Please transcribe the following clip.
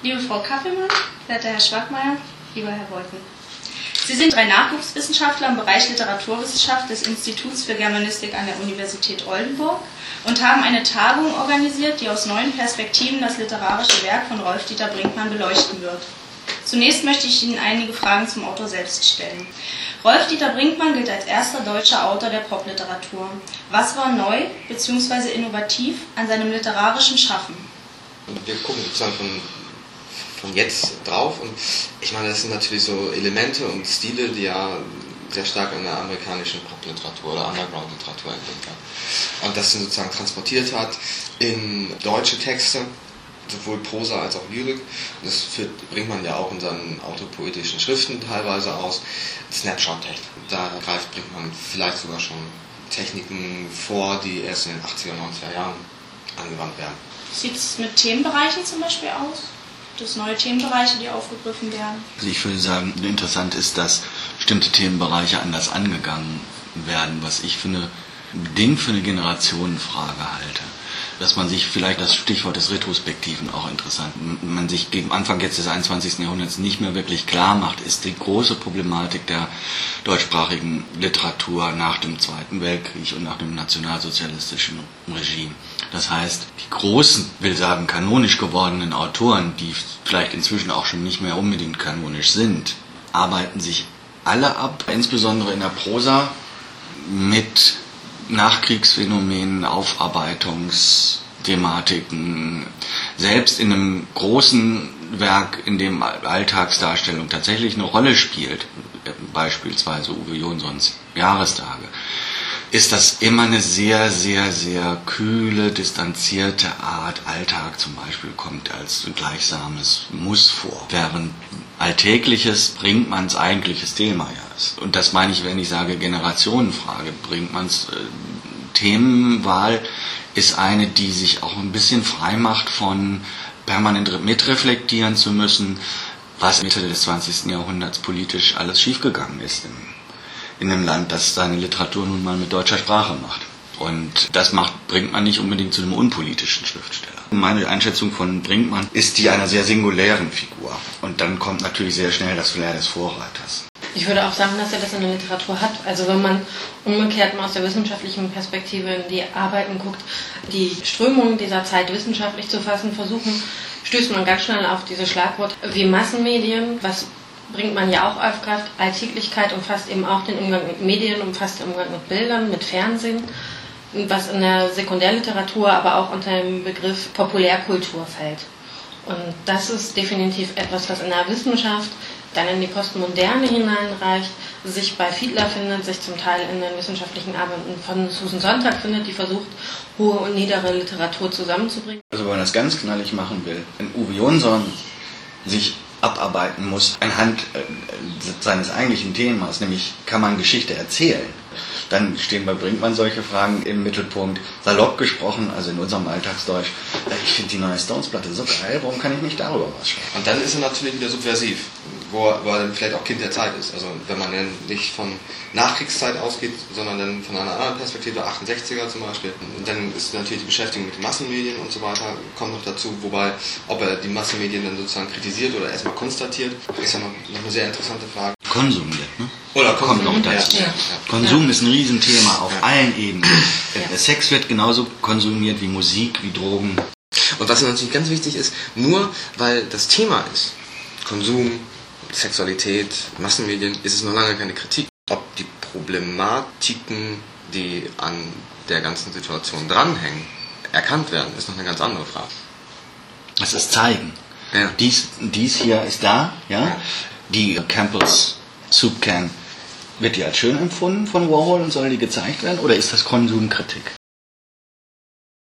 Liebe Frau Kappelmann, werter Herr Schwachmeier, lieber Herr Beuthen. Sie sind 3 Nachwuchswissenschaftler im Bereich Literaturwissenschaft des Instituts für Germanistik an der Universität Oldenburg und haben eine Tagung organisiert, die aus neuen Perspektiven das literarische Werk von Rolf-Dieter Brinkmann beleuchten wird. Zunächst möchte ich Ihnen einige Fragen zum Autor selbst stellen. Rolf-Dieter Brinkmann gilt als erster deutscher Autor der Popliteratur. Was war neu bzw. innovativ an seinem literarischen Schaffen? Wir gucken sozusagen von jetzt drauf und ich meine, das sind natürlich so Elemente und Stile, die ja sehr stark in der amerikanischen Popliteratur oder Underground-Literatur entdeckt hat. Und das sie sozusagen transportiert hat in deutsche Texte, sowohl Prosa als auch Lyrik. Das bringt man ja auch in seinen autopoetischen Schriften teilweise aus. Snapshot-Technik. Da bringt man vielleicht sogar schon Techniken vor, die erst in den 80er und 90er Jahren angewandt werden. Sieht es mit Themenbereichen zum Beispiel aus? Gibt es neue Themenbereiche, die aufgegriffen werden? Also ich würde sagen, interessant ist, dass bestimmte Themenbereiche anders angegangen werden, was ich für eine bedingt für eine Generationenfrage halte. Dass man sich vielleicht, das Stichwort des Retrospektiven auch interessant, man sich gegen Anfang jetzt des 21. Jahrhunderts nicht mehr wirklich klar macht, ist die große Problematik der deutschsprachigen Literatur nach dem Zweiten Weltkrieg und nach dem nationalsozialistischen Regime. Das heißt, die großen, will sagen kanonisch gewordenen Autoren, die vielleicht inzwischen auch schon nicht mehr unbedingt kanonisch sind, arbeiten sich alle ab, insbesondere in der Prosa, mit Nachkriegsphänomenen, Aufarbeitungsthematiken. Selbst in einem großen Werk, in dem Alltagsdarstellung tatsächlich eine Rolle spielt, beispielsweise Uwe Jonsons Jahrestage, ist das immer eine sehr, sehr, sehr kühle, distanzierte Art. Alltag zum Beispiel kommt als gleichsames Muss vor, während Alltägliches Brinkmanns eigentliches Thema ja ist. Und das meine ich, wenn ich sage Generationenfrage. Brinkmanns Themenwahl ist eine, die sich auch ein bisschen frei macht von permanent mitreflektieren zu müssen, was Mitte des 20. Jahrhunderts politisch alles schiefgegangen ist in einem Land, das seine Literatur nun mal mit deutscher Sprache macht. Und das macht Brinkmann nicht unbedingt zu einem unpolitischen Schriftsteller. Meine Einschätzung von Brinkmann ist die einer sehr singulären Figur. Und dann kommt natürlich sehr schnell das Flair des Vorreiters. Ich würde auch sagen, dass er das in der Literatur hat. Also wenn man umgekehrt mal aus der wissenschaftlichen Perspektive in die Arbeiten guckt, die Strömungen dieser Zeit wissenschaftlich zu fassen versuchen, stößt man ganz schnell auf diese Schlagwort wie Massenmedien, was Brinkmann ja auch aufgreift. Alltäglichkeit umfasst eben auch den Umgang mit Medien, umfasst den Umgang mit Bildern, mit Fernsehen, was in der Sekundärliteratur aber auch unter dem Begriff Populärkultur fällt. Und das ist definitiv etwas, was in der Wissenschaft dann in die Postmoderne hineinreicht, sich bei Fiedler findet, sich zum Teil in den wissenschaftlichen Arbeiten von Susan Sontag findet, die versucht, hohe und niedere Literatur zusammenzubringen. Also wenn man das ganz knallig machen will, wenn Uwe Jonsson sich abarbeiten muss anhand seines eigentlichen Themas, nämlich kann man Geschichte erzählen, dann stehen bei Brinkmann solche Fragen im Mittelpunkt. Salopp gesprochen, also in unserem Alltagsdeutsch, ich finde die neue Stones-Platte so geil, warum kann ich nicht darüber was schreiben? Und dann ist er natürlich wieder subversiv, wo er dann vielleicht auch Kind der Zeit ist. Also wenn man dann nicht von Nachkriegszeit ausgeht, sondern dann von einer anderen Perspektive, 68er zum Beispiel, dann ist natürlich die Beschäftigung mit den Massenmedien und so weiter, kommt noch dazu, wobei, ob er die Massenmedien dann sozusagen kritisiert oder erstmal konstatiert, ist ja noch eine sehr interessante Frage. Konsumiert, ne? Oder kommt noch dazu. Ja. Konsum ist ein Riesenthema auf allen Ebenen. Sex wird genauso konsumiert wie Musik, wie Drogen. Und was natürlich ganz wichtig ist, nur weil das Thema ist, Konsum, Sexualität, Massenmedien, ist es noch lange keine Kritik. Ob die Problematiken, die an der ganzen Situation dranhängen, erkannt werden, ist noch eine ganz andere Frage. Das ist Zeigen. Ja. Dies hier ist da, ja. Die Campbell's Soup Can, wird die als schön empfunden von Warhol und soll die gezeigt werden, oder ist das Konsumkritik?